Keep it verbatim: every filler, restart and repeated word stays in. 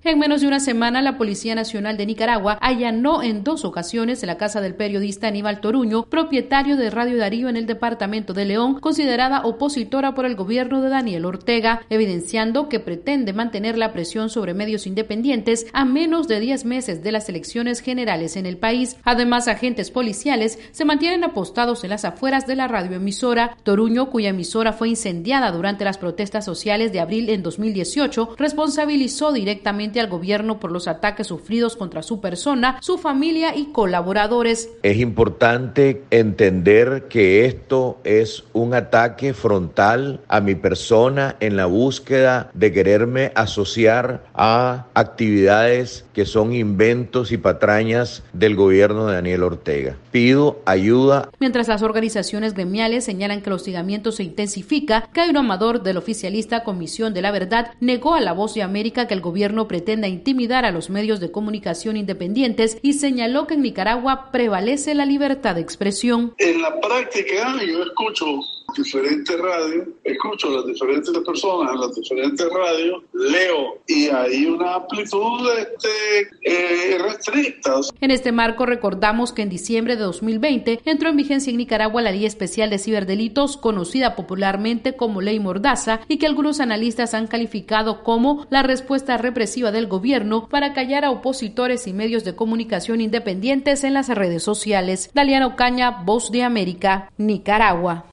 En menos de una semana, la Policía Nacional de Nicaragua allanó en dos ocasiones la casa del periodista Aníbal Toruño, propietario de Radio Darío en el departamento de León, considerada opositora por el gobierno de Daniel Ortega, evidenciando que pretende mantener la presión sobre medios independientes a menos de diez meses de las elecciones generales en el país. Además, agentes policiales se mantienen apostados en las afueras de la radioemisora. Toruño, cuya emisora fue incendiada durante las protestas sociales de abril en dos mil dieciocho, responsabilizó directamente al gobierno por los ataques sufridos contra su persona, su familia y colaboradores. Es importante entender que esto es un ataque frontal a mi persona en la búsqueda de quererme asociar a actividades que son inventos y patrañas del gobierno de Daniel Ortega. Pido ayuda. Mientras las organizaciones gremiales señalan que el hostigamiento se intensifica, Cairo Amador, del oficialista Comisión de la Verdad, negó a La Voz de América que el gobierno pretenda intimidar a los medios de comunicación independientes y señaló que en Nicaragua prevalece la libertad de expresión. En la práctica yo escucho diferentes radios, escucho a las diferentes personas en las diferentes radios, leo y hay una amplitud este, eh, restricta. En este marco recordamos que en diciembre de dos mil veinte entró en vigencia en Nicaragua la Ley Especial de Ciberdelitos, conocida popularmente como Ley Mordaza, y que algunos analistas han calificado como la respuesta represiva del gobierno para callar a opositores y medios de comunicación independientes en las redes sociales. Daliana Ocaña, Voz de América, Nicaragua.